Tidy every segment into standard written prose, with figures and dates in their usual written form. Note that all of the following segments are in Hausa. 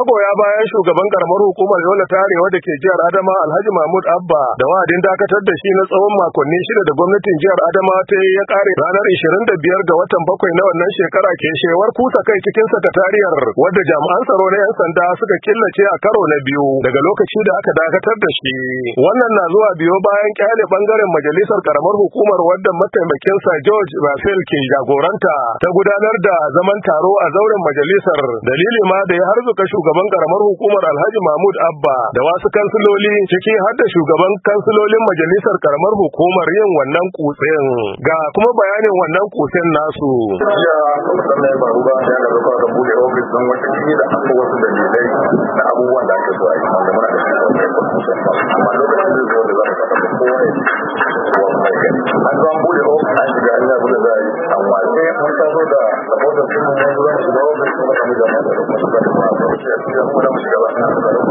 magoya bayan shugaban karamar hukumar Yola ta Arewa da ke jihar Adama Alhaji Mahmud Abba da wa'adin dakatar da shi na tsawon makonni 6 da gwamnatin jihar Adama ta yi ya kare ranar 25 ga watan 7 na wannan shekara ke shewar kusa kai cikin sakatariyar wadda jami'an tsaro na 'yan sanda suka killace a karo na biyu daga lokaci da aka dakatar da shi. Wannan na zuwa biyo bayan kyale bangaren majalisar karamar hukumar wadda mataimakinsa George Raphael ke jagoranta ta gudanar da zaman taro a zauren majalisar, dalili ma da ya harzuka shugaban karamar hukumar Alhaji Mahmud Abba da wasu kansiloli ciki har da shugaban kansilolin majalisar karamar hukumar yin wannan kutsen. Ga kuma bayanin wannan kutsen nasu. Na abubuwan da ake so a yi wanda muna da shi amma lokacin da zai da za ka an zo an bude ofis an shiga an yi abin da za a yi amma sai mun taso da saboda sun mun zuwa shiga ofis kuma kamar jama'a da kuma su zai ma a sauki a cikin kuma mu shiga ba a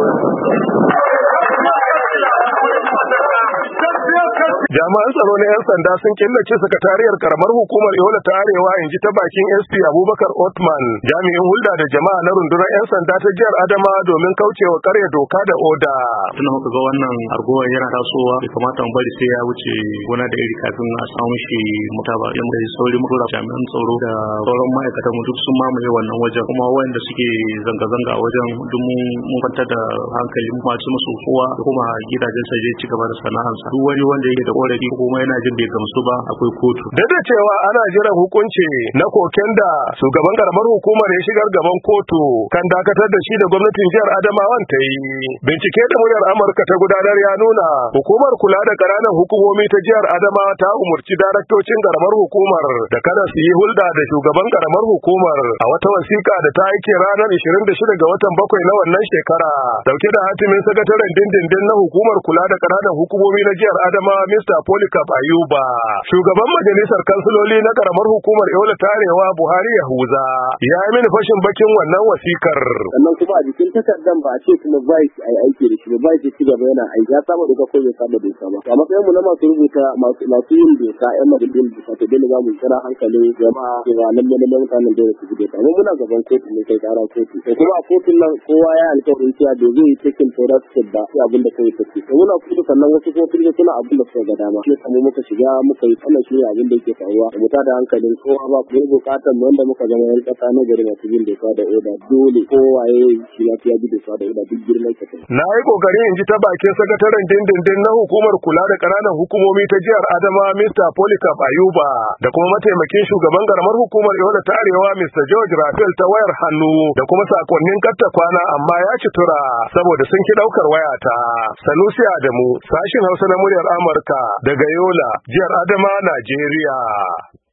Jami'an tsaro na 'yan sanda sun killace sakatariyar karamar hukumar Yola ta Arewa inji ta bakin SP Abubakar Othman, jami'in hulɗa da jama'a na rundunar 'yan sanda ta jihar Adama domin kaucewa karya doka da oda. Tunda muka ga wannan arguwar yana tasowa, bai kamata mu bari sai ya wuce gona da iri kafin a samu shi mutaba. Yan da sauri muka da jami'an tsaro da sauran ma'aikatan mu duk sun mamaye wannan wajen, kuma wayanda suke zanga-zanga a wajen duk mun kwantar da hankali mu ci musu kowa kuma gidajen sa je ci gaba da sana'arsa. Duk wani wanda yake da korafi kuma yana jin bai gamsu ba akwai kotu. Duk da cewa ana jiran hukunci na koken da shugaban karamar hukumar ya shigar gaban kotu kan dakatar da shi da gwamnatin jihar Adamawan ta yi. Bincike da muryar Amurka ta gudanar ya nuna hukumar kula da ƙananan hukumomi ta jihar Adamawa ta umurci daraktocin karamar hukumar da kada su yi hulɗa da shugaban karamar hukumar a wata wasiƙa da ta aike ranar 26 ga watan 7 na wannan shekara dauke da hatimin sakataren dindindin na hukumar kula da ƙananan hukumomi na jihar Adamawa Mr. Polycarp Ayuba. Shugaban majalisar kansiloli na karamar hukumar Yola ta Arewa Buhari Yahuza ya yi mini fashin bakin wannan wasikar. Sannan kuma a jikin takardar ba a ce kuma bai a yi aiki da shi ba, bai ci gaba yana aiki, ya saba doka ko bai saba doka ba. A matsayin mu na masu rubuta masu yin doka ƴan majalisar doka ta dole za mu kira hankalin jama'a cewa lalle mutanen da su bi doka. Muna gaban kotu ne kai kara kotu. Da kuma a kotun nan kowa ya alƙawarin cewa da zai yi cikin tsoron da abin da kai take. Da muna kudu sannan wasu kotun suna abin da suka ga dama. Shi kuma muka shiga muka yi kana shi abin da yake faruwa. Mu ta da hankalin kowa ba ku bukatar mu wanda muka zama yan kasa na gari masu bin doka da oda dole kowa ya yi shi ya bi doka da oda duk girman ka. Na yi kokari in ji ta bakin sakataren dindindin na hukumar kula da ƙananan hukumomi ta jihar Adama Mr. Polycarp Ayuba da kuma mataimakin shugaban karamar hukumar Yola ta Arewa Mr. George Raphael ta wayar hannu da kuma sakonnin katta kwana amma ya ci tura saboda sun ki daukar wayata. Sanusi Adamu, sashin Hausa na muryar Amurka daga Yola, jihar Adama, Najeriya.